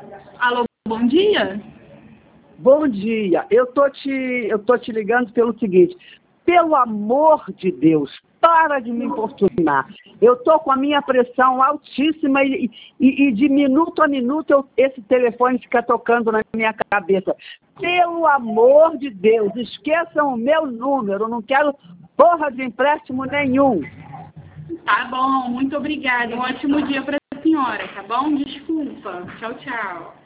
Alô, bom dia? Bom dia. Eu tô te ligando pelo seguinte. Pelo amor de Deus, para de me importunar. Eu tô com a minha pressão altíssima e de minuto a minuto esse telefone fica tocando na minha cabeça. Pelo amor de Deus, esqueçam o meu número. Eu não quero porra de empréstimo nenhum. Tá bom, muito obrigada. Um ótimo dia para a senhora, tá bom? Desculpa. Tchau, tchau.